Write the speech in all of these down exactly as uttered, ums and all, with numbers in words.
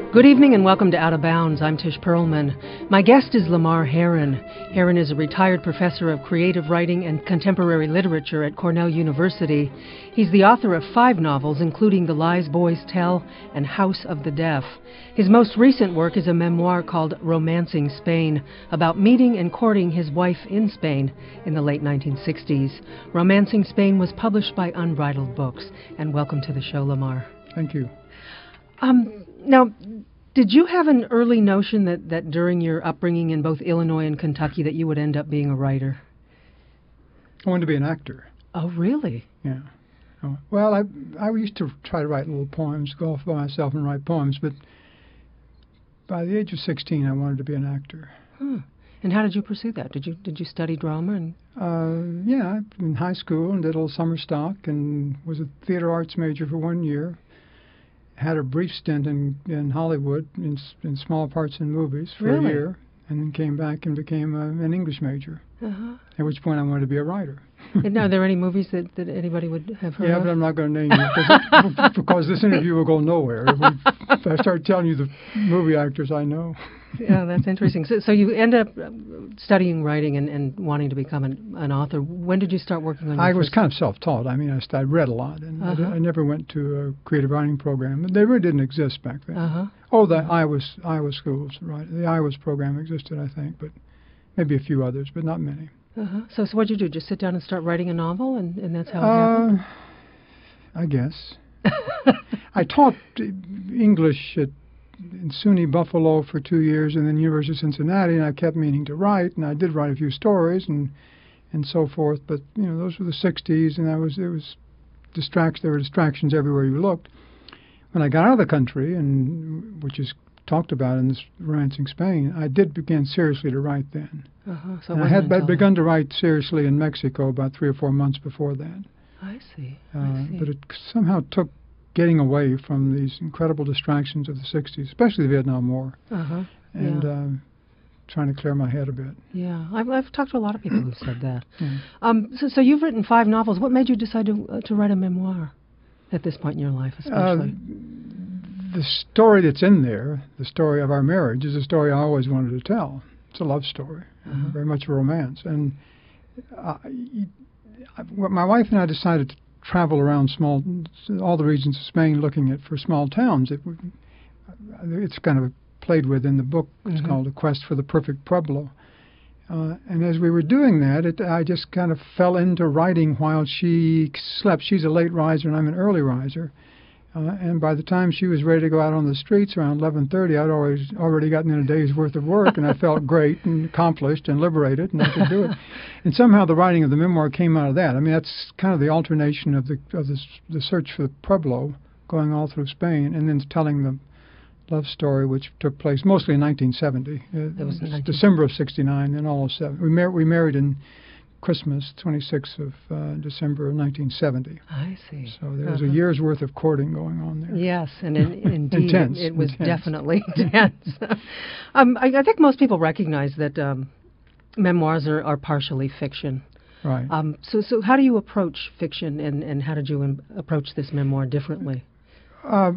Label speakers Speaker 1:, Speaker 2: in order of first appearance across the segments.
Speaker 1: Good evening and welcome to Out of Bounds. I'm Tish Perlman. My guest is Lamar Herron. Herron is a retired professor of creative writing and contemporary literature at Cornell University. He's the author of five novels, including The Lies Boys Tell and House of the Deaf. His most recent work is a memoir called Romancing Spain, about meeting and courting his wife in Spain in the late nineteen sixties. Romancing Spain was published by Unbridled Books. And welcome to the show, Lamar.
Speaker 2: Thank you.
Speaker 1: Um, now, did you have an early notion that, that during your upbringing in both Illinois and Kentucky that you would end up being a writer?
Speaker 2: I wanted to be an actor.
Speaker 1: Oh, really?
Speaker 2: Yeah. Oh, well, I I used to try to write little poems, go off by myself and write poems, but by the age of sixteen, I wanted to be an actor.
Speaker 1: Huh. And how did you pursue that? Did you did you study drama? And
Speaker 2: uh, yeah, in high school and did a little summer stock and was a theater arts major for one year. Had a brief stint in, in Hollywood in, in small parts in movies for
Speaker 1: really?
Speaker 2: a year, and then came back and became a, an English major. Uh-huh. At which point I wanted to be a writer.
Speaker 1: And are there any movies that, that anybody would have heard
Speaker 2: yeah,
Speaker 1: of?
Speaker 2: but I'm not going to name you because, because this interview will go nowhere if, we, if I start telling you the movie actors I know.
Speaker 1: Yeah, that's interesting. So, so you end up studying writing and, and wanting to become an, an author. When did you start working on your
Speaker 2: I was
Speaker 1: first...
Speaker 2: kind of self-taught. I mean, I, st- I read a lot, and
Speaker 1: uh-huh.
Speaker 2: I, I never went to a creative writing program. They really didn't exist back then.
Speaker 1: Uh-huh.
Speaker 2: Oh, the Iowa, Iowa schools, right. The Iowa program existed, I think, but maybe a few others, but not many.
Speaker 1: Uh-huh. So, so what did you do? Just sit down and start writing a novel, and, and that's how it
Speaker 2: uh,
Speaker 1: happened?
Speaker 2: I guess. I taught English at in SUNY Buffalo for two years and then University of Cincinnati, and I kept meaning to write, and I did write a few stories and and so forth, but, you know, those were the sixties, and I was, it was distract, there were distractions everywhere you looked. When I got out of the country, and which is talked about in this Romancing Spain, I did begin seriously to write then.
Speaker 1: Uh-huh. So
Speaker 2: I had I'd begun to write seriously in Mexico about three or four months before that.
Speaker 1: I see.
Speaker 2: Uh,
Speaker 1: I see.
Speaker 2: But it somehow took getting away from these incredible distractions of the sixties, especially the Vietnam War,
Speaker 1: uh-huh.
Speaker 2: and
Speaker 1: yeah.
Speaker 2: uh, trying to clear my head a bit.
Speaker 1: Yeah, I've, I've talked to a lot of people who've said that.
Speaker 2: Yeah.
Speaker 1: Um, so, so you've written five novels. What made you decide to uh, to write a memoir at this point in your life, especially?
Speaker 2: Uh, the story that's in there, the story of our marriage, is a story I always wanted to tell. It's a love story, uh-huh. very much a romance. And uh, my wife and I decided to travel around small, all the regions of Spain, looking at for small towns. It, it's kind of played with in the book. It's mm-hmm. called A Quest for the Perfect Pueblo. Uh, and as we were doing that, it, I just kind of fell into writing while she slept. She's a late riser and I'm an early riser. Uh, and by the time she was ready to go out on the streets around eleven thirty, I'd always already gotten in a day's worth of work, and I felt great and accomplished and liberated, and I could do it. And somehow the writing of the memoir came out of that. I mean, that's kind of the alternation of the of the, the search for the Pueblo, going all through Spain, and then telling the love story, which took place mostly in nineteen seventy. It was nineteen December of sixty-nine, and all of seven. We, mar- we married in Christmas, twenty-sixth of uh, December of nineteen seventy.
Speaker 1: I see.
Speaker 2: So there was
Speaker 1: uh-huh.
Speaker 2: a year's worth of courting going on there.
Speaker 1: Yes, and in, indeed,
Speaker 2: intense,
Speaker 1: it, it was
Speaker 2: intense.
Speaker 1: definitely intense. um, I, I think most people recognize that um, memoirs are, are partially fiction.
Speaker 2: Right.
Speaker 1: Um, so, so how do you approach fiction, and, and how did you im- approach this memoir differently?
Speaker 2: Uh,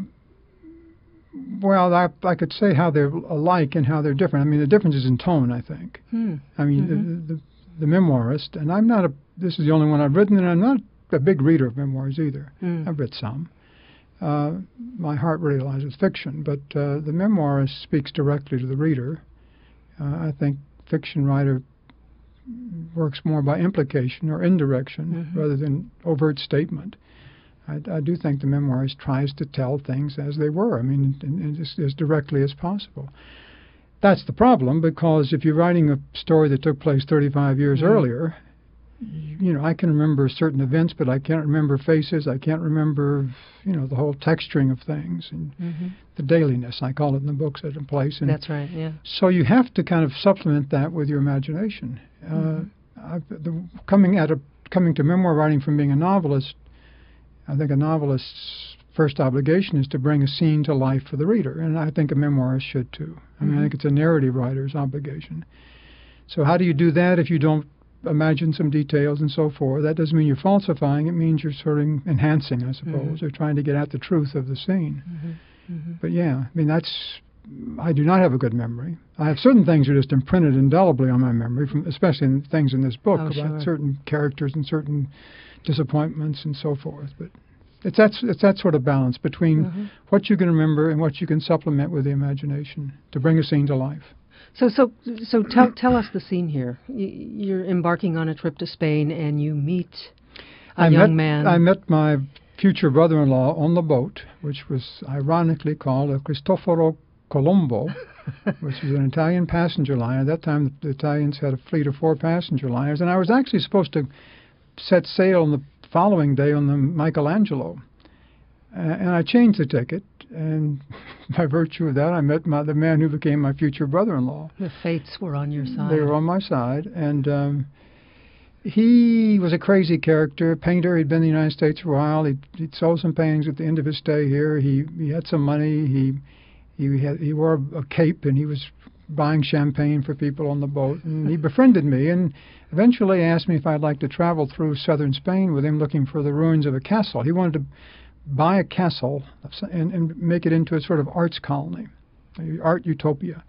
Speaker 2: well, I, I could say how they're alike and how they're different. I mean, the difference is in tone, I think.
Speaker 1: Hmm.
Speaker 2: I mean, mm-hmm. the, the the memoirist, and I'm not a, this is the only one I've written, and I'm not a big reader of memoirs either. Mm. I've read some. Uh, my heart really lies with fiction, but uh, the memoirist speaks directly to the reader. Uh, I think fiction writer works more by implication or indirection mm-hmm. rather than overt statement. I, I do think the memoirist tries to tell things as they were, I mean, in, in, as, as directly as possible. That's the problem, because if you're writing a story that took place thirty-five years mm-hmm. earlier, you, you know, I can remember certain events, but I can't remember faces. I can't remember, you know, the whole texturing of things and mm-hmm. the dailiness, I call it in the books, at a place. And
Speaker 1: that's right, yeah.
Speaker 2: So you have to kind of supplement that with your imagination. Mm-hmm. Uh, I've, the, coming at a coming to memoir writing from being a novelist, I think a novelist's first obligation is to bring a scene to life for the reader, and I think a memoirist should too. I mean, mm-hmm. I think it's a narrative writer's obligation. So how do you do that if you don't imagine some details and so forth? That doesn't mean you're falsifying. It means you're sort of enhancing, I suppose, mm-hmm. or trying to get at the truth of the scene. Mm-hmm.
Speaker 1: Mm-hmm.
Speaker 2: But yeah, I mean, that's, I do not have a good memory. I have certain things that are just imprinted indelibly on my memory, from especially in things in this book
Speaker 1: Oh,
Speaker 2: about
Speaker 1: sure.
Speaker 2: certain characters and certain disappointments and so forth. But it's that, it's that sort of balance between
Speaker 1: Mm-hmm.
Speaker 2: what you can remember and what you can supplement with the imagination to bring a scene to life.
Speaker 1: So, so, so tell tell us the scene here. Y- You're embarking on a trip to Spain, and you meet a
Speaker 2: I
Speaker 1: young
Speaker 2: met,
Speaker 1: man.
Speaker 2: I met my future brother-in-law on the boat, which was ironically called a Cristoforo Colombo, which was an Italian passenger liner. At that time, the Italians had a fleet of four passenger liners, and I was actually supposed to set sail on the following day on the Michelangelo. Uh, and I changed the ticket, and by virtue of that, I met my, the man who became my future brother-in-law.
Speaker 1: The fates were on your side.
Speaker 2: They were on my side, and um, he was a crazy character, painter. He'd been in the United States for a while. He'd, he'd sold some paintings at the end of his stay here. He he had some money. He he had he wore a, a cape, and he was buying champagne for people on the boat. And he befriended me, and eventually asked me if I'd like to travel through southern Spain with him, looking for the ruins of a castle. He wanted to buy a castle and, and make it into a sort of arts colony, art utopia.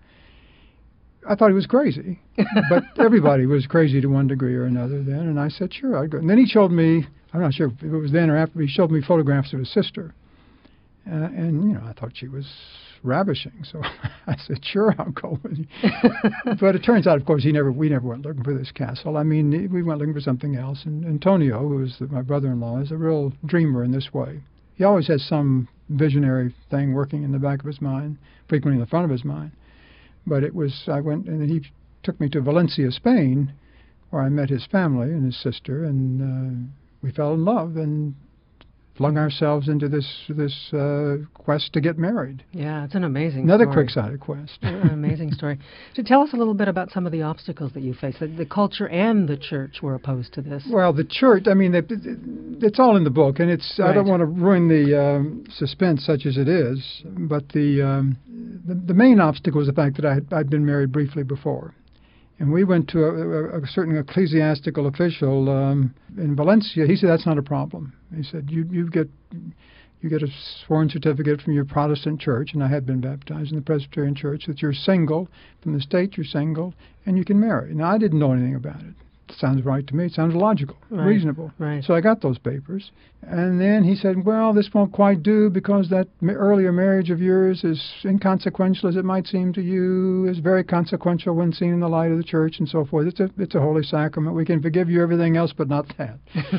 Speaker 2: I thought he was crazy, but everybody was crazy to one degree or another then, and I said, sure, I'd go. And then he showed me, I'm not sure if it was then or after, but he showed me photographs of his sister. Uh, and, you know, I thought she was ravishing, so I said, sure, I'll go with you. But it turns out, of course, he never, we never went looking for this castle. I mean, we went looking for something else, and Antonio, who was the, my brother-in-law, is a real dreamer in this way. He always has some visionary thing working in the back of his mind, frequently in the front of his mind. But it was, I went, and he took me to Valencia, Spain, where I met his family and his sister, and uh, we fell in love and flung ourselves into this this uh, quest to get married.
Speaker 1: Yeah, it's an amazing
Speaker 2: Another
Speaker 1: story.
Speaker 2: quick-sided quest.
Speaker 1: An amazing story. So tell us a little bit about some of the obstacles that you faced. The, the culture and the church were opposed to this.
Speaker 2: Well, the church, I mean, it, it, it's all in the book, and it's.
Speaker 1: Right.
Speaker 2: I don't want to ruin the um, suspense such as it is, but the, um, the the main obstacle was the fact that I had, I'd been married briefly before. And we went to a, a, a certain ecclesiastical official um, in Valencia. He said, that's not a problem. He said, you you get you get a sworn certificate from your Protestant church, and I had been baptized in the Presbyterian church, that you're single, from the state you're single, and you can marry. Now, I didn't know anything about it. It sounds right to me. It sounds logical,
Speaker 1: Right,
Speaker 2: reasonable.
Speaker 1: right.
Speaker 2: So I got those papers. And then he said, well, this won't quite do because that ma- earlier marriage of yours, as inconsequential as it might seem to you, is very consequential when seen in the light of the church and so forth. It's a, it's a holy sacrament. We can forgive you everything else, but not that.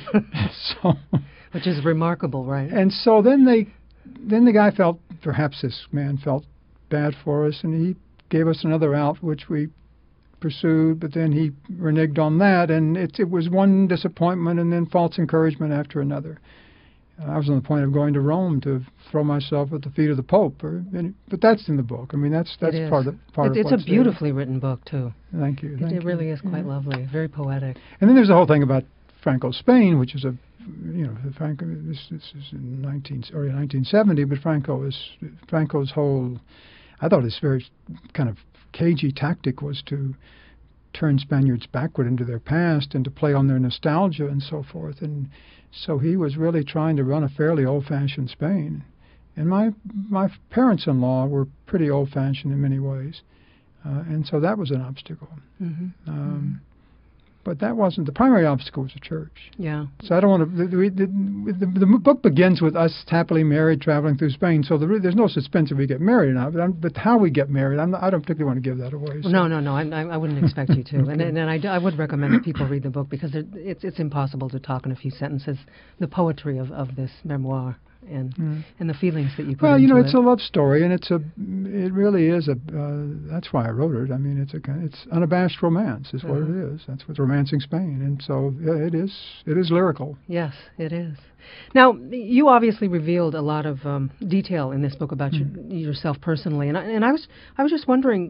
Speaker 2: so,
Speaker 1: Which is remarkable, right?
Speaker 2: and so then they, then the guy felt, perhaps this man felt bad for us, and he gave us another out, which we pursued, but then he reneged on that, and it, it was one disappointment and then false encouragement after another. Uh, I was on the point of going to Rome to throw myself at the feet of the Pope, or, but that's in the book. I mean, that's that's
Speaker 1: It is.
Speaker 2: part of part
Speaker 1: it,
Speaker 2: of
Speaker 1: It's a
Speaker 2: what's
Speaker 1: beautifully written book, too.
Speaker 2: there. Thank you.
Speaker 1: It,
Speaker 2: Thank
Speaker 1: it
Speaker 2: you.
Speaker 1: really is quite
Speaker 2: Yeah.
Speaker 1: lovely, very poetic.
Speaker 2: And then there's the whole thing about Franco's Spain, which is a, you know, Franco. This, this is in nineteen early nineteen seventy, but Franco is Franco's whole. I thought his very kind of cagey tactic was to turn Spaniards backward into their past and to play on their nostalgia and so forth. And so he was really trying to run a fairly old-fashioned Spain. And my my parents-in-law were pretty old-fashioned in many ways, uh, and so that was an obstacle.
Speaker 1: Mm-hmm.
Speaker 2: Um, but that wasn't the primary obstacle. Was the church.
Speaker 1: Yeah.
Speaker 2: So I don't want to. The, the, the, the book begins with us happily married, traveling through Spain. So the, there's no suspense if we get married or not. But, I'm, but how we get married, I'm not, I don't particularly want to give that away. So.
Speaker 1: No, no, no. I, I I wouldn't expect you to. And, and I, d- I would recommend that people read the book because it, it's it's impossible to talk in a few sentences the poetry of, of this memoir and
Speaker 2: Mm.
Speaker 1: and the feelings that you put
Speaker 2: Well,
Speaker 1: into
Speaker 2: you know,
Speaker 1: it.
Speaker 2: it's a love story, and it's a. It really is a. Uh, that's why I wrote it. I mean, it's a. kind- It's unabashed romance, is what
Speaker 1: Mhm.
Speaker 2: it is. That's what's romancing Spain, and so yeah, it is. It is lyrical.
Speaker 1: Yes, it is. Now, you obviously revealed a lot of um, detail in this book about
Speaker 2: Mm.
Speaker 1: your, yourself personally, and I, and I was I was just wondering.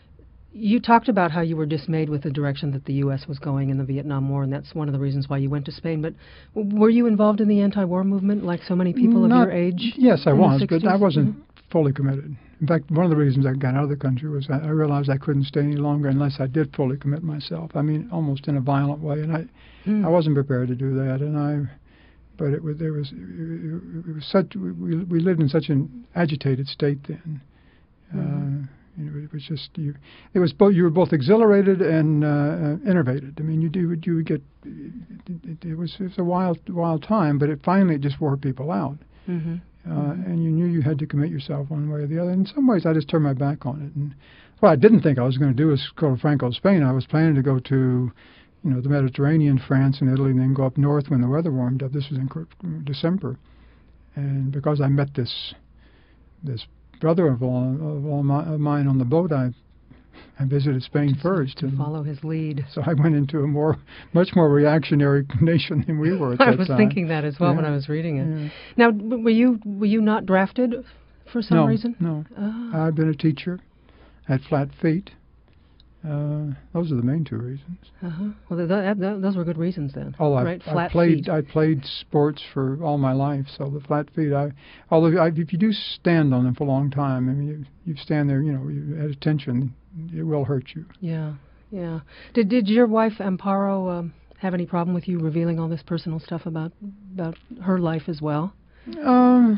Speaker 1: You talked about how you were dismayed with the direction that the U S was going in the Vietnam War, and that's one of the reasons why you went to Spain. But w- were you involved in the anti-war movement like so many people of
Speaker 2: Not-
Speaker 1: your age?
Speaker 2: Yes, I
Speaker 1: in the
Speaker 2: was, but I
Speaker 1: sixties?
Speaker 2: wasn't
Speaker 1: Mhm.
Speaker 2: fully committed. In fact, one of the reasons I got out of the country was I, I realized I couldn't stay any longer unless I did fully commit myself. I mean, almost in a violent way, and I,
Speaker 1: Hmm.
Speaker 2: I wasn't prepared to do that. And I, but it was there was it, it was such we we lived in such an agitated state then.
Speaker 1: Mm-hmm.
Speaker 2: Uh, you know, it was just you. It was both you were both exhilarated and uh, innervated. I mean, you do you would get. It, it, it was it was a wild wild time, but it finally it just wore people out.
Speaker 1: Mm-hmm.
Speaker 2: Uh,
Speaker 1: mm-hmm.
Speaker 2: And you knew you had to commit yourself one way or the other. In some ways, I just turned my back on it. And what I didn't think I was going to do was go to Franco, Spain. I was planning to go to, you know, the Mediterranean, France, and Italy, and then go up north when the weather warmed up. This was in December, and because I met this this brother-in-law of, all my, of mine on the boat, I I visited Spain
Speaker 1: Just
Speaker 2: first.
Speaker 1: To
Speaker 2: and
Speaker 1: follow his lead.
Speaker 2: So I went into a more, much more reactionary nation than we were at that
Speaker 1: I was
Speaker 2: time.
Speaker 1: thinking that as well
Speaker 2: Yeah.
Speaker 1: when I was reading it.
Speaker 2: Yeah.
Speaker 1: Now, w- were you were you not drafted for some
Speaker 2: no,
Speaker 1: reason?
Speaker 2: No,
Speaker 1: Ah.
Speaker 2: I've been a teacher, had flat feet. Uh, those are the main two reasons.
Speaker 1: Uh-huh. Well, th- th- th- those were good reasons then.
Speaker 2: Oh, I,
Speaker 1: right?
Speaker 2: I
Speaker 1: Flat
Speaker 2: played.
Speaker 1: feet.
Speaker 2: I played sports for all my life, so the flat feet. I, although I, if you do stand on them for a long time, I mean, you, you stand there, you know, you, at attention, it will hurt you.
Speaker 1: Yeah, yeah. Did did your wife Amparo um, have any problem with you revealing all this personal stuff about about her life as well?
Speaker 2: Um,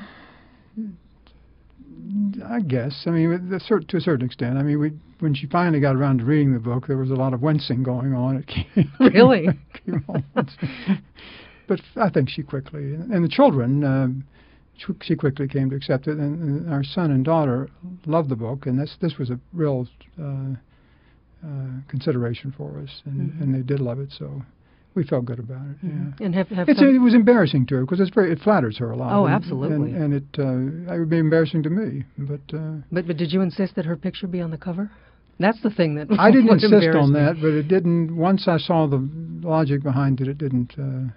Speaker 2: I guess. I mean, with the cer- to a certain extent. I mean, we when she finally got around to reading the book, there was a lot of wincing going on. It came,
Speaker 1: Really?
Speaker 2: came on. But I think she quickly, and the children, uh, she quickly came to accept it. And, and our son and daughter loved the book, and this this was a real uh, uh, consideration for us, and,
Speaker 1: Mm-hmm.
Speaker 2: and they did love it. So we felt good about it.
Speaker 1: Mm-hmm.
Speaker 2: Yeah.
Speaker 1: And have, have
Speaker 2: It's,
Speaker 1: some,
Speaker 2: it was embarrassing to her because it's very it flatters her a lot.
Speaker 1: Oh,
Speaker 2: and,
Speaker 1: absolutely.
Speaker 2: And, and it uh, it would be embarrassing to me, but uh,
Speaker 1: but but did you insist that her picture be on the cover? That's the thing that
Speaker 2: I didn't
Speaker 1: would
Speaker 2: insist
Speaker 1: embarrass
Speaker 2: on
Speaker 1: me.
Speaker 2: that. But it didn't. Once I saw the logic behind it, it didn't. Uh,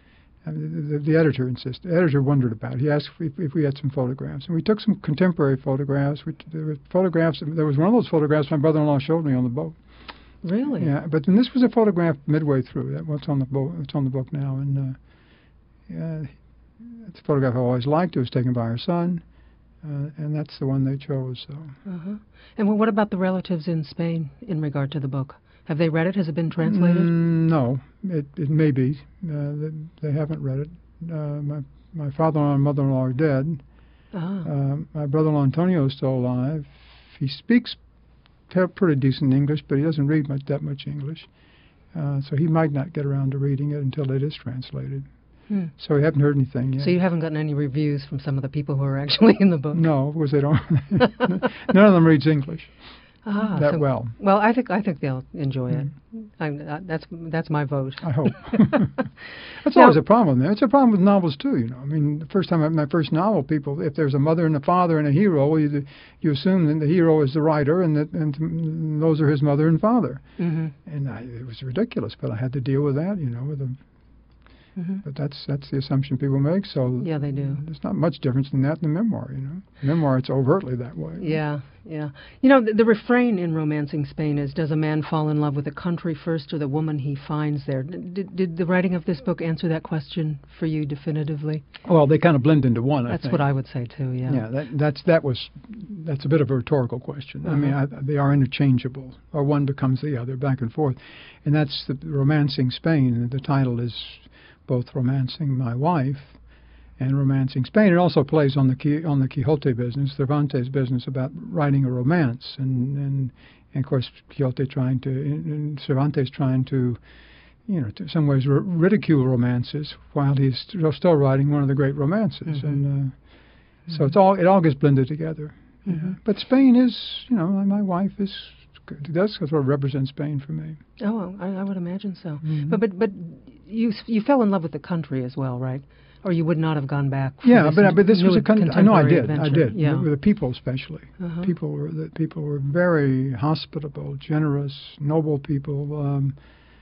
Speaker 2: I mean, the, the editor insisted. The editor wondered about it. He asked if, if we had some photographs, and we took some contemporary photographs. We, there were photographs. There was one of those photographs my brother-in-law showed me on the boat.
Speaker 1: Really?
Speaker 2: Yeah, but then this was a photograph midway through. That what's on the book. It's on the book now, and uh, yeah, it's a photograph I always liked. It was taken by our son, uh, and that's the one they chose. So.
Speaker 1: Uh-huh. And well, what about the relatives in Spain in regard to the book? Have they read it? Has it been translated?
Speaker 2: Mm, no, it it may be. Uh, they, they haven't read it. Uh, my my father-in-law and mother-in-law are dead.
Speaker 1: Ah.
Speaker 2: Uh, my brother-in-law Antonio is still alive. He speaks pretty decent English, but he doesn't read much that much English. Uh, so he might not get around to reading it until it is translated.
Speaker 1: Hmm.
Speaker 2: So we haven't heard anything yet.
Speaker 1: So you haven't gotten any reviews from some of the people who are actually in the book?
Speaker 2: No, because they don't. None of them reads English
Speaker 1: Ah,
Speaker 2: that
Speaker 1: so,
Speaker 2: well.
Speaker 1: Well, I think I think they'll enjoy
Speaker 2: Mm.
Speaker 1: it. I'm, uh, that's that's my vote.
Speaker 2: I hope. That's
Speaker 1: Now-
Speaker 2: always a problem there. It's a problem with novels too. You know, I mean, the first time I my first novel, people, if there's a mother and a father and a hero, you you assume that the hero is the writer and that and those are his mother and father.
Speaker 1: Mm-hmm.
Speaker 2: And I, it was ridiculous, but I had to deal with that. You know, with a,
Speaker 1: Mm-hmm.
Speaker 2: but that's that's the assumption people make. So
Speaker 1: Yeah, they do.
Speaker 2: There's not much difference in that in the memoir. You know, memoir it's overtly that way.
Speaker 1: Yeah, yeah. You know, the, the refrain in Romancing Spain is, does a man fall in love with the country first or the woman he finds there? Did, did the writing of this book answer that question for you definitively?
Speaker 2: Well, they kind of blend into one. I
Speaker 1: That's
Speaker 2: think.
Speaker 1: what I would say, too, yeah.
Speaker 2: Yeah, that, that's that was that's a bit of a rhetorical question. I mean, I, they are interchangeable, or one becomes the other, back and forth, and that's the Romancing Spain. The title is both Romancing My Wife and Romancing Spain. It also plays on the Qui- on the Quixote business, Cervantes' business about writing a romance, and and, and of course Quixote trying to, and Cervantes trying to, you know, to some ways r- ridicule romances while he's st- still writing one of the great romances,
Speaker 1: Mm-hmm.
Speaker 2: and uh, so it's all it all gets blended together.
Speaker 1: Mm-hmm.
Speaker 2: Yeah. But Spain is, you know, my wife is. That's what represents Spain for me.
Speaker 1: Oh, I, I would imagine so.
Speaker 2: Mhm.
Speaker 1: But but but you you fell in love with the country as well, right? Or you would not have gone back. For
Speaker 2: Yeah,
Speaker 1: this
Speaker 2: but but this
Speaker 1: new
Speaker 2: was a con- I know I
Speaker 1: contemporary
Speaker 2: did. I
Speaker 1: adventure.
Speaker 2: did.
Speaker 1: Yeah.
Speaker 2: With the people especially.
Speaker 1: Uh-huh.
Speaker 2: People were the people were very hospitable, generous, noble people, um,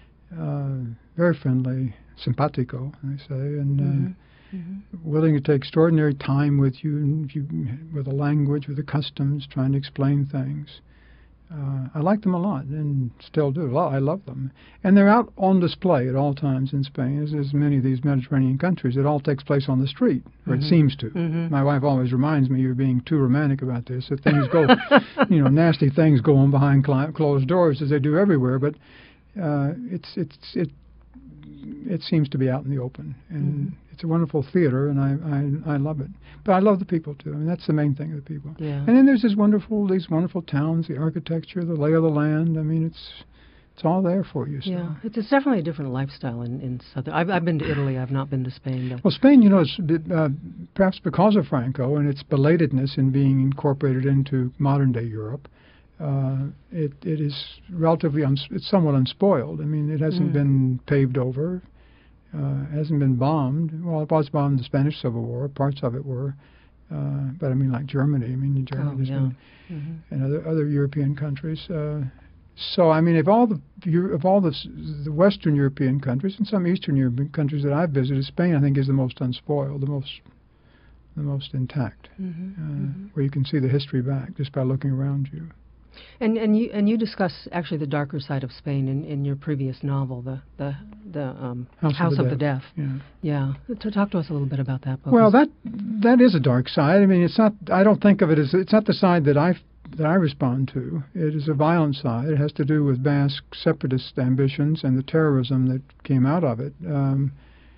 Speaker 2: uh, very friendly, simpatico, they say, and uh,
Speaker 1: Mm-hmm. Mm-hmm.
Speaker 2: willing to take extraordinary time with you, and you with the language, with the customs, trying to explain things. Uh, I like them a lot, and still do. Well, I love them, and they're out on display at all times in Spain. As, as many of these Mediterranean countries, it all takes place on the street, or
Speaker 1: Mhm.
Speaker 2: it seems to.
Speaker 1: Mhm.
Speaker 2: My wife always reminds me, "You're being too romantic about this. That things go, you know, nasty things go on behind cli- closed doors, as they do everywhere." But uh, it's it's it it seems to be out in the open, and
Speaker 1: Mm-hmm.
Speaker 2: it's a wonderful theater, and I, I I love it. But I love the people too. I mean, that's the main thing, the people.
Speaker 1: Yeah.
Speaker 2: And then there's this wonderful these wonderful towns, the architecture, the lay of the land. I mean, it's it's all there for you. So.
Speaker 1: Yeah, it's, it's definitely a different lifestyle in, in southern. I've, I've been to Italy. I've not been to Spain. Though.
Speaker 2: Well, Spain, you know, it's, uh, perhaps because of Franco and its belatedness in being incorporated into modern-day Europe, uh, it it is relatively uns- it's somewhat unspoiled. I mean, it hasn't
Speaker 1: Mm.
Speaker 2: been paved over, uh, hasn't been bombed. Well, it was bombed in the Spanish Civil War. Parts of it were, uh, but I mean, like Germany. I mean, Germany
Speaker 1: Oh,
Speaker 2: has
Speaker 1: yeah.
Speaker 2: been,
Speaker 1: Mm-hmm.
Speaker 2: and other other European countries. Uh, So I mean, if all the Eu- of all the s- the Western European countries and some Eastern European countries that I've visited, Spain I think is the most unspoiled, the most the most intact,
Speaker 1: Mm-hmm.
Speaker 2: uh,
Speaker 1: Mm-hmm.
Speaker 2: where you can see the history back just by looking around you.
Speaker 1: And and you and you discuss actually the darker side of Spain in, in your previous novel, the the the um,
Speaker 2: House,
Speaker 1: House
Speaker 2: of,
Speaker 1: of
Speaker 2: the
Speaker 1: the
Speaker 2: Deaf.
Speaker 1: Deaf.
Speaker 2: Yeah.
Speaker 1: Yeah, to talk to us a little bit about that book.
Speaker 2: Well, that that is a dark side. I mean, it's not. I don't think of it as it's not the side that I that I respond to. It is a violent side. It has to do with Basque separatist ambitions and the terrorism that came out of it. Um,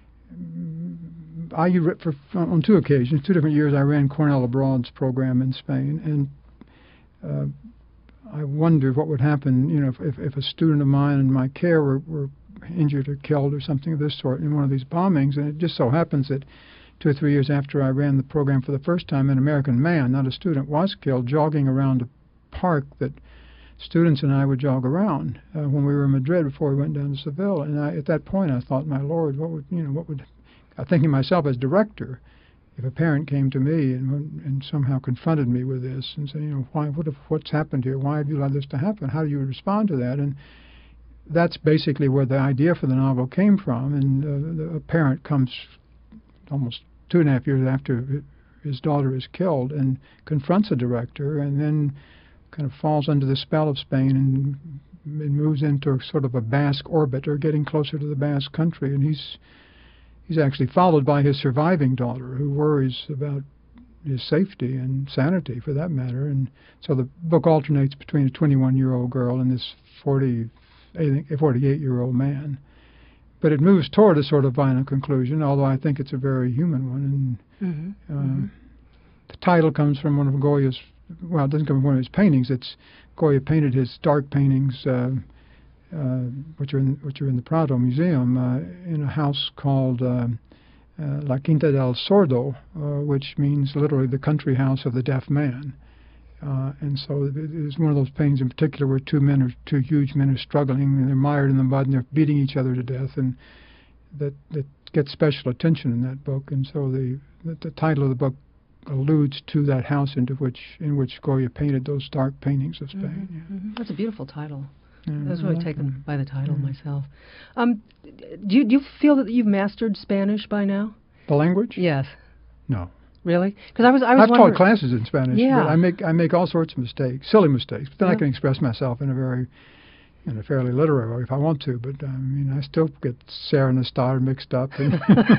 Speaker 2: I re- for, on two occasions, two different years, I ran Cornell Abroad's program in Spain, and uh, I wondered what would happen, you know, if, if, if a student of mine in my care were, were injured or killed or something of this sort in one of these bombings. And it just so happens that two or three years after I ran the program for the first time, an American man, not a student, was killed jogging around a park that students and I would jog around uh, when we were in Madrid before we went down to Seville. And I, at that point, I thought, my Lord, what would you know? What would I thinking myself as director? If a parent came to me and and somehow confronted me with this and said, you know, why? What if, what's happened here? Why have you allowed this to happen? How do you respond to that? And that's basically where the idea for the novel came from. And uh, the, a parent comes almost two and a half years after his daughter is killed and confronts a director, and then kind of falls under the spell of Spain and, and moves into sort of a Basque orbit, or getting closer to the Basque country. And he's he's actually followed by his surviving daughter, who worries about his safety and sanity, for that matter. And so the book alternates between a twenty-one-year-old girl and this forty, I think, a forty-eight-year-old man. But it moves toward a sort of violent conclusion, although I think it's a very human one. And
Speaker 1: Mm-hmm.
Speaker 2: uh,
Speaker 1: Mm-hmm.
Speaker 2: the title comes from one of Goya's, well, it doesn't come from one of his paintings. It's Goya painted his dark paintings, uh, uh, which are in which are in the Prado Museum, uh, in a house called uh, uh, La Quinta del Sordo, uh, which means literally the country house of the deaf man. Uh, and so it is one of those paintings in particular where two men, are, two huge men, are struggling, and they're mired in the mud, and they're beating each other to death, and that that gets special attention in that book. And so the the, the title of the book alludes to that house into which in which Goya painted those dark paintings of Spain.
Speaker 1: Mm-hmm.
Speaker 2: Yeah.
Speaker 1: Mm-hmm. That's a beautiful title.
Speaker 2: Yeah,
Speaker 1: I was
Speaker 2: I
Speaker 1: really
Speaker 2: like
Speaker 1: taken
Speaker 2: them.
Speaker 1: by the title
Speaker 2: Yeah.
Speaker 1: myself. Um, do you do you feel that you've mastered Spanish by now?
Speaker 2: The language?
Speaker 1: Yes.
Speaker 2: No.
Speaker 1: Really? Because I was I was
Speaker 2: I've
Speaker 1: wondering.
Speaker 2: taught classes in Spanish,
Speaker 1: Yeah.
Speaker 2: but I make I make all sorts of mistakes, silly mistakes. But then
Speaker 1: Yeah.
Speaker 2: I can express myself in a very, in a fairly literary way if I want to. But I mean, I still get Sarah and the Star mixed up. And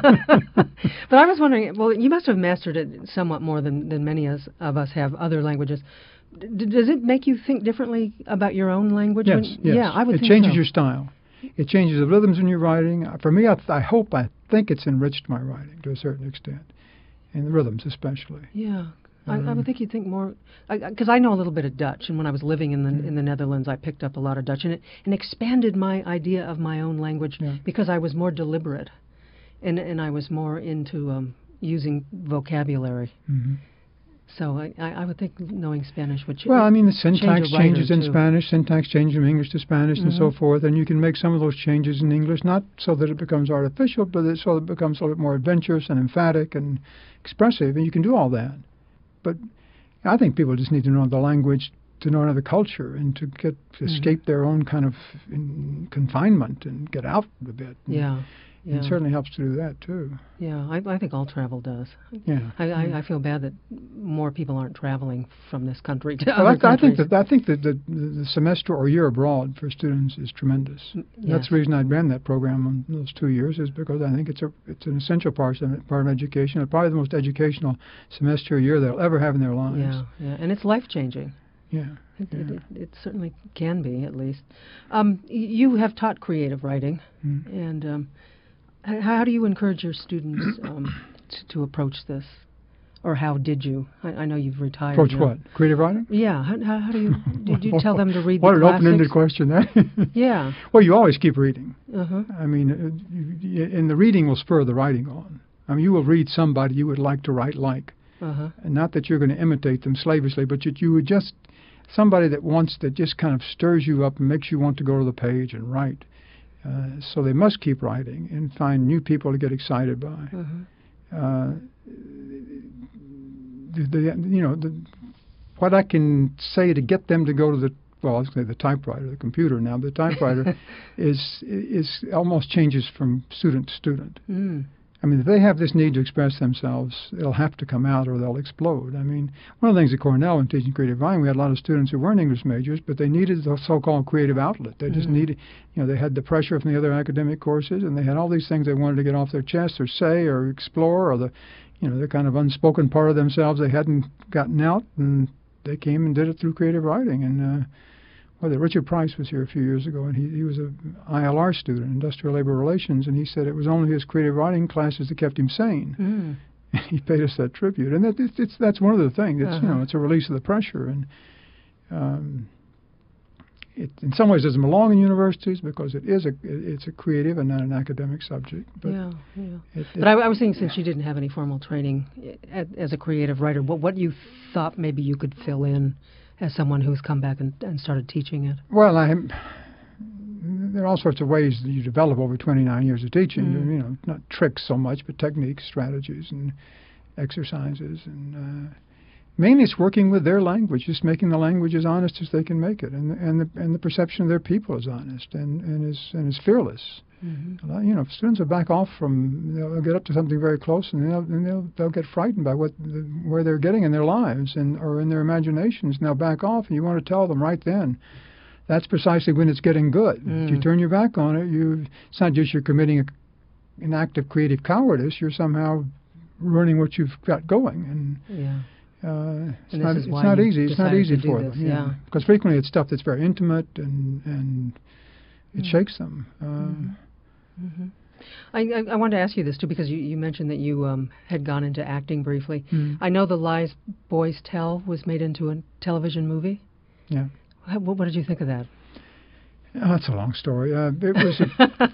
Speaker 1: But I was wondering. Well, you must have mastered it somewhat more than than many as, of us have other languages. D- does it make you think differently about your own language?
Speaker 2: yes,
Speaker 1: when,
Speaker 2: yes,
Speaker 1: Yeah, I would
Speaker 2: it
Speaker 1: think
Speaker 2: changes
Speaker 1: so.
Speaker 2: your style. It changes the rhythms in your writing. For me, I, I hope, I think it's enriched my writing to a certain extent, and the rhythms especially.
Speaker 1: Yeah. I, I
Speaker 2: Um,
Speaker 1: would think you'd think more, because I, I know a little bit of Dutch, and when I was living in the
Speaker 2: Mm.
Speaker 1: in the Netherlands, I picked up a lot of Dutch, and it and expanded my idea of my own language
Speaker 2: Yeah.
Speaker 1: because I was more deliberate, and and I was more into um, using vocabulary.
Speaker 2: hmm
Speaker 1: So I, I I would think knowing Spanish would ch-
Speaker 2: Well, I mean, the
Speaker 1: change a
Speaker 2: syntax
Speaker 1: writer,
Speaker 2: changes in
Speaker 1: too.
Speaker 2: Spanish, syntax changes from English to Spanish, and so
Speaker 1: Mhm.
Speaker 2: forth, and you can make some of those changes in English, not so that it becomes artificial, but it, so that it becomes a little bit more adventurous and emphatic and expressive, and you can do all that. But I think people just need to know the language, to know another culture, and to get to
Speaker 1: Mhm.
Speaker 2: escape their own kind of in, confinement and get out a bit. And
Speaker 1: Yeah. Yeah.
Speaker 2: It certainly helps to do that, too.
Speaker 1: Yeah, I, I think all travel does.
Speaker 2: Yeah.
Speaker 1: I,
Speaker 2: yeah.
Speaker 1: I, I feel bad that more people aren't traveling from this country to
Speaker 2: Well,
Speaker 1: other
Speaker 2: I, I think
Speaker 1: countries.
Speaker 2: that I think that the, the semester or year abroad for students is tremendous.
Speaker 1: Mm,
Speaker 2: That's
Speaker 1: yes.
Speaker 2: the reason I ran that program on those two years, is because I think it's a it's an essential part of part of education, and probably the most educational semester or year they'll ever have in their lives.
Speaker 1: Yeah, yeah, and it's life changing.
Speaker 2: Yeah.
Speaker 1: It,
Speaker 2: Yeah.
Speaker 1: it, it, it certainly can be, at least. Um, y- you have taught creative writing,
Speaker 2: Mm.
Speaker 1: and um, H- How do you encourage your students um, t- to approach this? Or how did you? I, I know you've retired.
Speaker 2: Approach
Speaker 1: now.
Speaker 2: what? Creative writing?
Speaker 1: Yeah. How, how, how do you? Did you tell them to read
Speaker 2: what
Speaker 1: the
Speaker 2: an
Speaker 1: classics?
Speaker 2: open-ended question, that.
Speaker 1: Yeah.
Speaker 2: Well, you always keep reading.
Speaker 1: Uh-huh.
Speaker 2: I mean, uh, you- and the reading will spur the writing on. I mean, you will read somebody you would like to write like.
Speaker 1: Uh-huh.
Speaker 2: And not that you're going to imitate them slavishly, but that you would just, somebody that wants, that just kind of stirs you up and makes you want to go to the page and write. Uh, so they must keep writing and find new people to get excited by.
Speaker 1: Uh-huh.
Speaker 2: Uh, the, the, you know, the, what I can say to get them to go to the, well, I was going to say the typewriter, the computer now, the typewriter is is almost changes from student to student.
Speaker 1: Mm.
Speaker 2: I mean, if they have this need to express themselves, they'll have to come out or they'll explode. I mean, one of the things at Cornell in teaching creative writing, we had a lot of students who weren't English majors, but they needed the so-called creative outlet. They just
Speaker 1: Mm.
Speaker 2: needed, you know, they had the pressure from the other academic courses, and they had all these things they wanted to get off their chest or say or explore, or the, you know, the kind of unspoken part of themselves they hadn't gotten out, and they came and did it through creative writing. And uh, well, Richard Price was here a few years ago, and he, he was a I L R student, Industrial Labor Relations, and he said it was only his creative writing classes that kept him sane.
Speaker 1: Mm.
Speaker 2: He paid us that tribute, and that it's, it's that's one of the things. It's
Speaker 1: Uh-huh.
Speaker 2: you know it's a release of the pressure, and um, it in some ways doesn't belong in universities because it is a it's a creative and not an academic subject. But
Speaker 1: yeah, yeah.
Speaker 2: It, it,
Speaker 1: But I, I was thinking, since you didn't have any formal training a- as a creative writer, what what you thought maybe you could fill in as someone who's come back and, and started teaching it.
Speaker 2: well, I there are all sorts of ways that you develop over twenty-nine years of teaching.
Speaker 1: Mm.
Speaker 2: You know, not tricks so much, but techniques, strategies, and exercises, and uh, mainly it's working with their language, just making the language as honest as they can make it, and and the and the perception of their people is honest and and is and is fearless.
Speaker 1: Mm-hmm.
Speaker 2: A lot- You know, if students will back off from, they'll get up to something very close, and they'll and they'll they'll get frightened by what the, where they're getting in their lives and or in their imaginations, and they'll back off. And you want to tell them right then, that's precisely when it's getting good.
Speaker 1: Mm.
Speaker 2: If you turn your back on it, you it's not just you're committing a, an act of creative cowardice. You're somehow ruining what you've got going, and
Speaker 1: Yeah.
Speaker 2: uh, it's
Speaker 1: And
Speaker 2: not
Speaker 1: this is
Speaker 2: it's
Speaker 1: why
Speaker 2: not
Speaker 1: you
Speaker 2: easy. It's not
Speaker 1: decided
Speaker 2: easy
Speaker 1: to do
Speaker 2: for
Speaker 1: this,
Speaker 2: them.
Speaker 1: yeah.
Speaker 2: Because frequently it's stuff that's very intimate and and it
Speaker 1: Mm.
Speaker 2: shakes them. Uh,
Speaker 1: Mhm. Mm-hmm. I, I, I wanted to ask you this, too, because you, you mentioned that you um, had gone into acting briefly.
Speaker 2: Mm. I
Speaker 1: I know The Lies Boys Tell was made into a television movie.
Speaker 2: Yeah.
Speaker 1: How, what, what did you think of that?
Speaker 2: Oh, that's a long story. Uh, it was a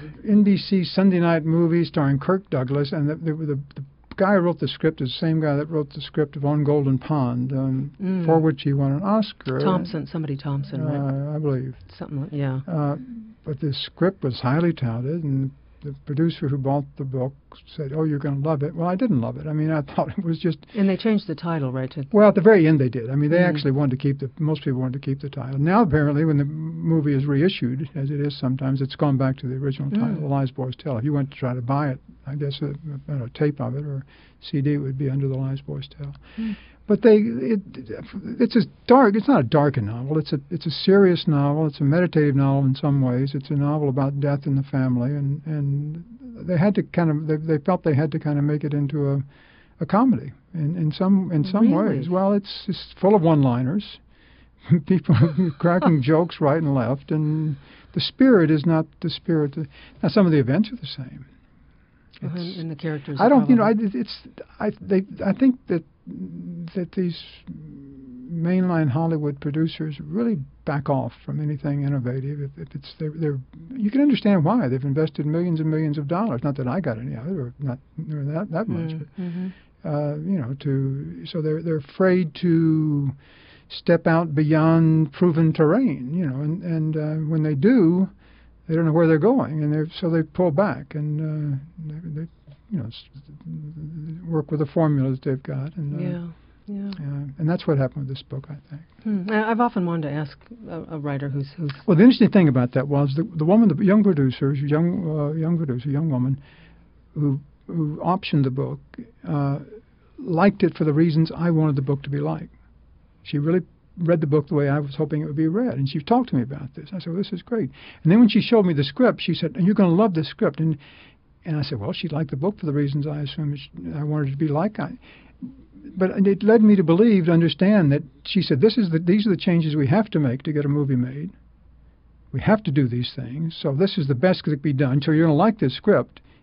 Speaker 2: N B C Sunday night movie starring Kirk Douglas, and the, the, the, the guy who wrote the script is the same guy that wrote the script of On Golden Pond, um,
Speaker 1: Mm.
Speaker 2: for which he won an Oscar.
Speaker 1: Thompson, somebody Thompson, right?
Speaker 2: Uh, I believe.
Speaker 1: Something like, yeah.
Speaker 2: Uh, but the script was highly touted, and the producer who bought the book said, "Oh, you're going to love it." Well, I didn't love it. I mean, I thought it was just.
Speaker 1: And they changed the title, right? To,
Speaker 2: Well, at the very end they did. I mean, they
Speaker 1: Mm.
Speaker 2: actually wanted to keep the. Most people wanted to keep the title. Now, apparently, when the m- movie is reissued, as it is sometimes, it's gone back to the original title,
Speaker 1: Mm.
Speaker 2: The Lies Boys Tell. If you went to try to buy it, I guess a, a, a tape of it or C D would be under The Lies Boys Tell.
Speaker 1: Mm.
Speaker 2: But they, it, it's a dark. It's not a dark novel. It's a, it's a serious novel. It's a meditative novel in some ways. It's a novel about death in the family, and and they had to kind of, they, they felt they had to kind of make it into a, a comedy in, in some in some
Speaker 1: Really?
Speaker 2: ways. Well, it's just full of one-liners, people cracking jokes right and left, and the spirit is not the spirit. That, now, some of the events are the same.
Speaker 1: uh,
Speaker 2: It's-
Speaker 1: and the characters.
Speaker 2: I
Speaker 1: are
Speaker 2: don't, you know, I,
Speaker 1: probably-
Speaker 2: it's, I, they, I think that that these mainline Hollywood producers really back off from anything innovative. If, if it's, they're, they're, you can understand why they've invested millions and millions of dollars. Not that I got any out of it, or not or that that much,
Speaker 1: Mm,
Speaker 2: but
Speaker 1: mhm.
Speaker 2: uh, you know, to so they're they're afraid to step out beyond proven terrain. You know, and and uh, when they do, they don't know where they're going, and they're so they pull back and uh, they, they you know s- work with the formulas they've got, and uh,
Speaker 1: Yeah, yeah.
Speaker 2: uh, and that's what happened with this book, I think.
Speaker 1: Hmm. I- I've often wanted to ask a, a writer who's who's
Speaker 2: Well, the interesting thing about that was the the woman, the young producer, young uh, young producer, young woman, who who optioned the book, uh, liked it for the reasons I wanted the book to be like. She really read the book the way I was hoping it would be read, and she talked to me about this. I said, well, this is great. And then when she showed me the script, she said, and you're going to love this script. And and I said, well, she liked the book for the reasons I assumed it sh- I wanted it to be like. I, but it led me to believe, to understand that she said, this is the, these are the changes we have to make to get a movie made. We have to do these things. So this is the best that can be done. So you're going to like this script.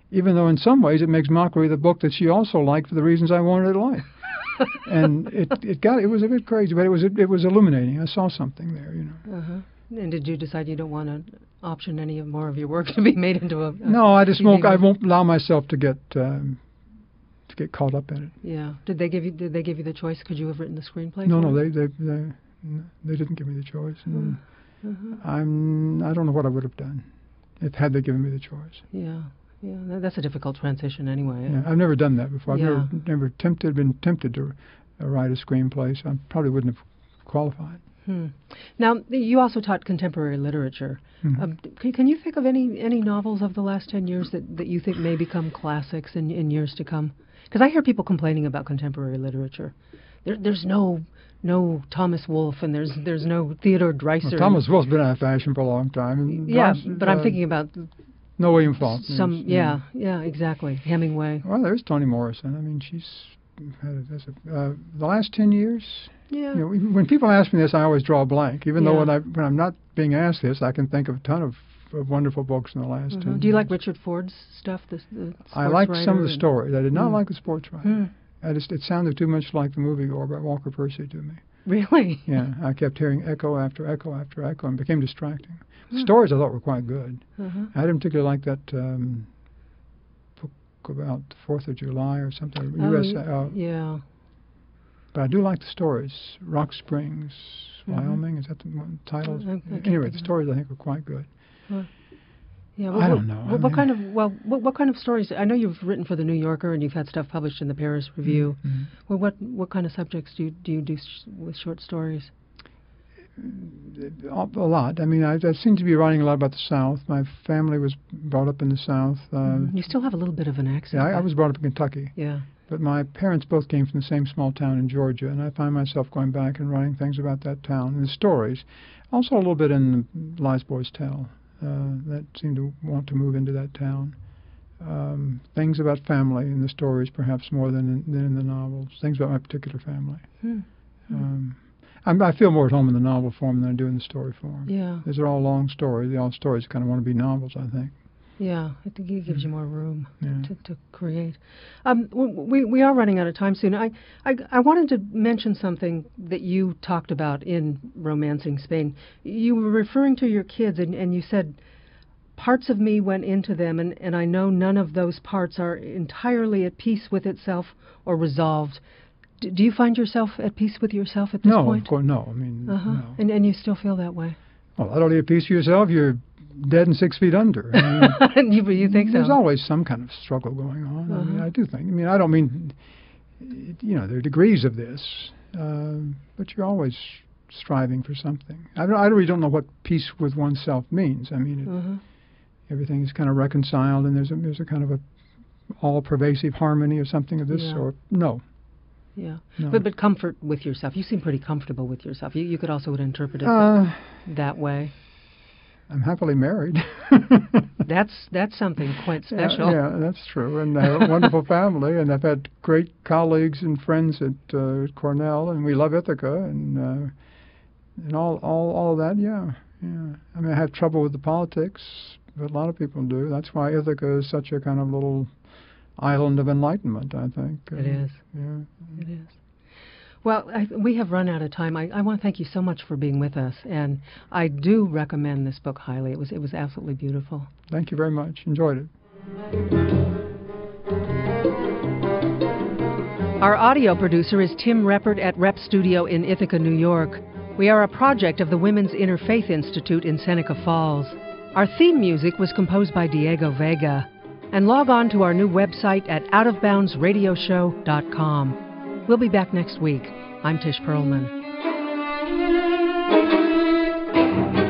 Speaker 2: even though in some ways it makes mockery of the book that she also liked for the reasons I wanted her to like. And it it got it was a bit crazy, but it was it was illuminating. I saw something there, you know.
Speaker 1: Uh-huh. And did you decide you don't want to option any of more of your work to be made into a? a
Speaker 2: no, I just
Speaker 1: T V
Speaker 2: won't. I
Speaker 1: movie?
Speaker 2: won't allow myself to get um, to get caught up in it.
Speaker 1: Yeah. Did they give you Did they give you the choice? Could you have written the screenplay?
Speaker 2: No,
Speaker 1: for
Speaker 2: no,
Speaker 1: it?
Speaker 2: they they they they didn't give me the choice. And
Speaker 1: Uh-huh.
Speaker 2: I'm I don't know what I would have done if had they given me the choice.
Speaker 1: Yeah. Yeah. That, that's a difficult transition, anyway.
Speaker 2: Yeah, I've never done that before. I've
Speaker 1: Yeah.
Speaker 2: never never tempted been tempted to uh, write a screenplay, so I probably wouldn't have qualified.
Speaker 1: Hmm. Now, you also taught contemporary literature.
Speaker 2: Mhm.
Speaker 1: Um, can, can you think of any, any novels of the last ten years that, that you think may become classics in, in years to come? Because I hear people complaining about contemporary literature. There, there's no no Thomas Wolfe, and there's there's no Theodore Dreiser.
Speaker 2: Well, Thomas Wolfe's been out of fashion for a long time. And
Speaker 1: Yeah,
Speaker 2: Dreiser,
Speaker 1: but I'm
Speaker 2: uh,
Speaker 1: thinking about
Speaker 2: no William Faulkner.
Speaker 1: some. Yeah, yeah, exactly. Hemingway.
Speaker 2: Well, there's Toni Morrison. I mean, she's had a, that's a, uh, the last ten years.
Speaker 1: Yeah.
Speaker 2: You know, even when people ask me this, I always draw a blank. Even though
Speaker 1: Yeah.
Speaker 2: when I when I'm not being asked this, I can think of a ton of, of wonderful books in the last
Speaker 1: Mhm.
Speaker 2: ten
Speaker 1: Do you like
Speaker 2: years.
Speaker 1: Richard Ford's stuff? The, the
Speaker 2: I
Speaker 1: sports
Speaker 2: liked some
Speaker 1: writer
Speaker 2: of the
Speaker 1: and-
Speaker 2: stories. I did not
Speaker 1: Hmm.
Speaker 2: like the sports writer.
Speaker 1: Hmm.
Speaker 2: I just it sounded too much like the movie Gore by Walker Percy to me.
Speaker 1: Really?
Speaker 2: Yeah, I kept hearing echo after echo after echo, and it became distracting. The
Speaker 1: Hmm.
Speaker 2: stories I thought were quite good.
Speaker 1: Uh-huh.
Speaker 2: I didn't particularly like that um, book about the Fourth of July or something.
Speaker 1: Oh,
Speaker 2: U S
Speaker 1: y-
Speaker 2: Uh,
Speaker 1: yeah.
Speaker 2: but I do like the stories. Rock Springs,
Speaker 1: Mhm.
Speaker 2: Wyoming. Is that the one title?
Speaker 1: I- I can't
Speaker 2: Anyway,
Speaker 1: think
Speaker 2: the
Speaker 1: of it.
Speaker 2: stories I think were quite good.
Speaker 1: Yeah,
Speaker 2: I don't know.
Speaker 1: What,
Speaker 2: I
Speaker 1: what
Speaker 2: mean-
Speaker 1: kind of well, what, what kind of stories? I know you've written for the New Yorker and you've had stuff published in the Paris Review.
Speaker 2: Mhm.
Speaker 1: Well, what what kind of subjects do you do you do sh- with short stories?
Speaker 2: A a lot. I mean, I, I seem to be writing a lot about the South. My family was brought up in the South. Uh,
Speaker 1: Mhm. You still have a little bit of an accent.
Speaker 2: Yeah, I, I
Speaker 1: but-
Speaker 2: was brought up in Kentucky,
Speaker 1: Yeah.
Speaker 2: but my parents both came from the same small town in Georgia, and I find myself going back and writing things about that town and the stories. Also, a little bit in Lies Boys Tell uh, that seem to want to move into that town. Um, things about family in the stories, perhaps more than in, than in the novels. Things about my particular family.
Speaker 1: Hmm.
Speaker 2: Um, I'm, I feel more at home in the novel form than I do in the story form.
Speaker 1: Yeah.
Speaker 2: These are all long stories. They all stories kind of want to be novels, I think.
Speaker 1: Yeah. I think it gives you more room
Speaker 2: Yeah.
Speaker 1: to, to create. Um, w- we we are running out of time soon. I, I I wanted to mention something that you talked about in Romancing Spain. You were referring to your kids, and, and you said parts of me went into them, and, and I know none of those parts are entirely at peace with itself or resolved. D- do you find yourself at peace with yourself at this
Speaker 2: No,
Speaker 1: point?
Speaker 2: of course, no. I mean,
Speaker 1: Uh-huh.
Speaker 2: no.
Speaker 1: And and you still feel that way?
Speaker 2: Well, I don't need a piece of yourself. You're dead and six feet under. I mean,
Speaker 1: you, you think so?
Speaker 2: There's always some kind of struggle going on. I mean,
Speaker 1: Uh-huh.
Speaker 2: I do think. I mean, I don't mean, you know, there are degrees of this, uh, but you're always striving for something. I don't. I really don't know what peace with oneself means. I mean, it,
Speaker 1: Uh-huh.
Speaker 2: everything is kind of reconciled, and there's a there's a kind of a all-pervasive harmony or something of this
Speaker 1: Yeah.
Speaker 2: sort. No,
Speaker 1: Yeah.
Speaker 2: no.
Speaker 1: But but comfort with yourself. You seem pretty comfortable with yourself. You you could also interpret it
Speaker 2: uh,
Speaker 1: that way.
Speaker 2: I'm happily married.
Speaker 1: That's that's something quite
Speaker 2: Yeah,
Speaker 1: special.
Speaker 2: Yeah, that's true. And I have a wonderful family, and I've had great colleagues and friends at uh, Cornell, and we love Ithaca, and uh, and all all all that. Yeah, yeah. I mean, I have trouble with the politics, but a lot of people do. That's why Ithaca is such a kind of little island of enlightenment, I think.
Speaker 1: It
Speaker 2: Uh,
Speaker 1: is.
Speaker 2: Yeah.
Speaker 1: It is. Well, I, we have run out of time. I, I want to thank you so much for being with us, and I do recommend this book highly. It was it was absolutely beautiful.
Speaker 2: Thank you very much. Enjoyed it.
Speaker 1: Our audio producer is Tim Reppert at Rep Studio in Ithaca, New York. We are a project of the Women's Interfaith Institute in Seneca Falls. Our theme music was composed by Diego Vega. And log on to our new website at out of bounds radio show dot com. We'll be back next week. I'm Tish Perlman.